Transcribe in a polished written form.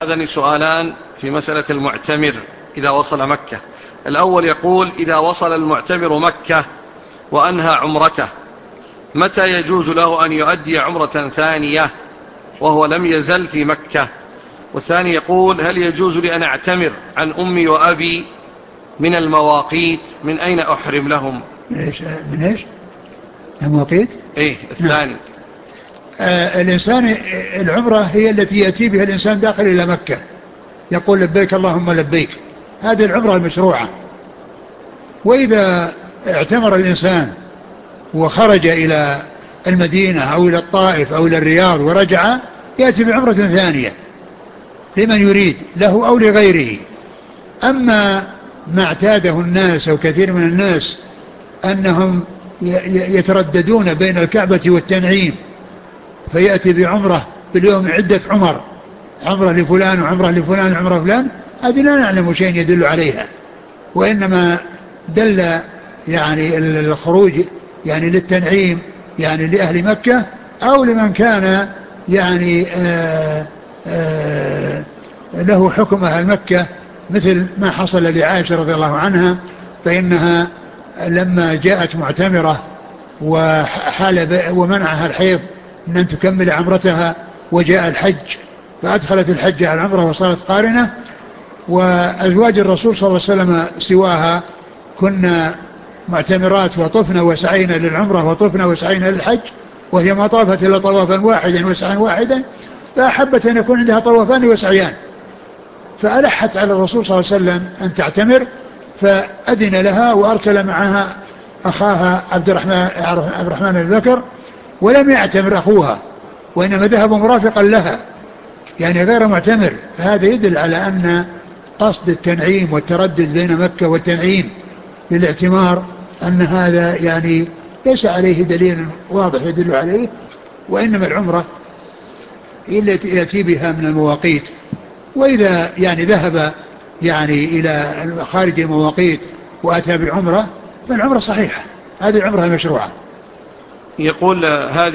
هذان سؤالان في مسألة المعتمر إذا وصل مكة. الأول يقول: إذا وصل المعتمر مكة وأنهى عمرته، متى يجوز له أن يؤدي عمرة ثانية وهو لم يزل في مكة؟ والثاني يقول: هل يجوز لي أن أعتمر عن أمي وأبي من المواقيت؟ من أين أحرم لهم؟ من إيش؟ المواقيت؟ إيه الثاني. الإنسان العمرة هي التي يأتي بها الإنسان داخل إلى مكة، يقول لبيك اللهم لبيك، هذه العمرة المشروعة. وإذا اعتمر الإنسان وخرج إلى المدينة أو إلى الطائف أو إلى الرياض ورجع، يأتي بعمرة ثانية لمن يريد، له أو لغيره. أما ما اعتاده الناس أو كثير من الناس أنهم يترددون بين الكعبة والتنعيم، فيأتي بعمرة باليوم عدة عمرة لفلان وعمرة لفلان وعمرة لفلان، هذه لا نعلم شيء يدل عليها. وإنما دل يعني الخروج يعني للتنعيم يعني لأهل مكة أو لمن كان يعني له حكم أهل مكة، مثل ما حصل لعائشة رضي الله عنها، فإنها لما جاءت معتمرة ومنعها الحيض من أن تكمل عمرتها، وجاء الحج فأدخلت الحج على العمرة وصارت قارنة، وأزواج الرسول صلى الله عليه وسلم سواها كنا معتمرات وطفنا وسعينا للعمرة وطفنا وسعينا للحج، وهي ما طافت إلا طوافا واحدا وسعيا واحدا، فأحبت أن يكون عندها طوافان وسعيان، فألحت على الرسول صلى الله عليه وسلم أن تعتمر، فأذن لها وأرسل معها أخاها عبد الرحمن البكر، ولم يعتمر أخوها وإنما ذهب مرافقا لها يعني غير معتمر. فهذا يدل على أن قصد التنعيم والتردد بين مكة والتنعيم للاعتمار أن هذا يعني ليس عليه دليل واضح يدل عليه، وإنما العمرة هي التي يأتي بها من المواقيت. وإذا يعني ذهب يعني إلى خارج المواقيت وأتى بعمرة فالعمرة صحيحة، هذه العمرة المشروعة. يقول: هذه